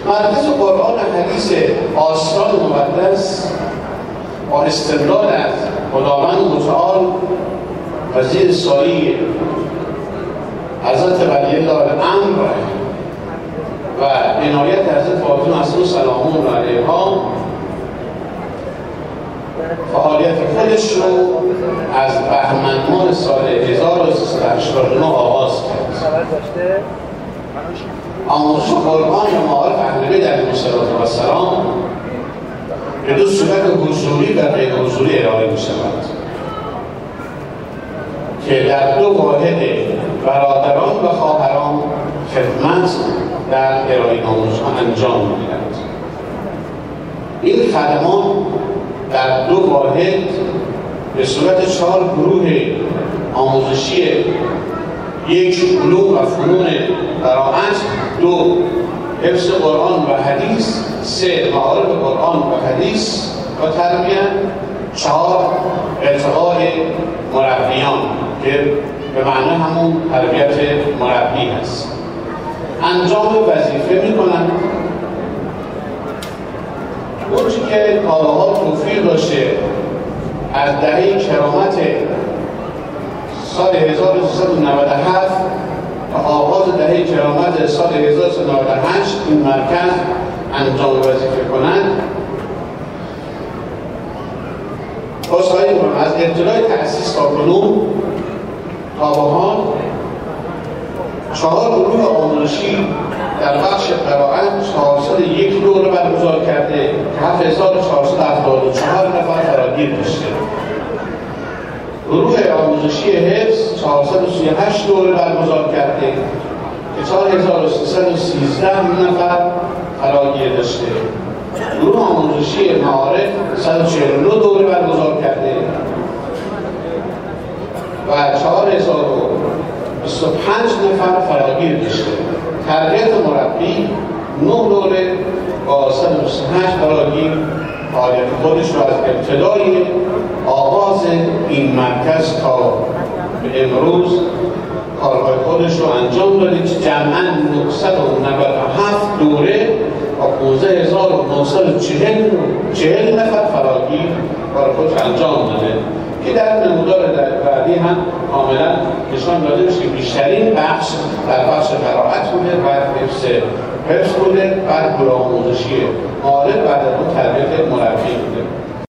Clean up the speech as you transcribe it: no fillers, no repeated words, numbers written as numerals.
مرکز قرآن حدیث آستان مقدس با استدلال از خداوند متعال و زیر سایه حضرت ولی الله الامر و عنایت حضرت فاطمه الزهرا سلام الله علیها فعالیت خودش رو از بهمن ماه سال 1389 آغاز کرد. آموزش قرآن و معارف اهل بیت علیهم السلام به دو صورت حضوری و غیر حضوری ارائه می شود که در دو واحد برادران و خواهران خدمت در ارائه آموزش‌ها انجام می‌گیرد. این خدمات در دو واحد به صورت 4 گروه آموزشی: یک علوم و فنون قرائت، 2 حفظ قرآن و حدیث، 3 معارف قرآن و حدیث و تربیت، 4 ارتقاء مربیان که به معنی همون تربیت مربی هست. انجام وظیفه می‌کنند. اونچه که کالاها توفیق داشته از دهه کرامت سال 1397 و آغاز دهه کرامت سال 1398 این مرکز انجام وظیفه کنند. بازخواهی می‌کنم از ابتدای تأسیس تا کنون تا به حال 4 گروه آموزشی در بخش قرائت 401 دوره برگزار کرده که 7474 نفر فراگیر داشته. گروه آموزشی حفظ 438 دوره برگزار کرده که 4313 نفر فراگیر داشته. گروه آموزشی معارف 149 دوره برگزار کرده و 4025 نفر فراگیر داشته. تربیت مربی 9 دوره با 128 فراگیر فعالیت خودش رو از ابتدای آغاز این مرکز تا به امروز کارهای خودش رو انجام داده که جمعاً 997 دوره با 15940 نفر فراگیر کار خودش انجام داده که در نمودار بعدی هم کاملا نشان داده میشه که بیشترین بخش در بخش قرائت بوده، بعد حفظ بوده، بعد گروه آموزشی معارف، بعد اون تربیت مربی بوده.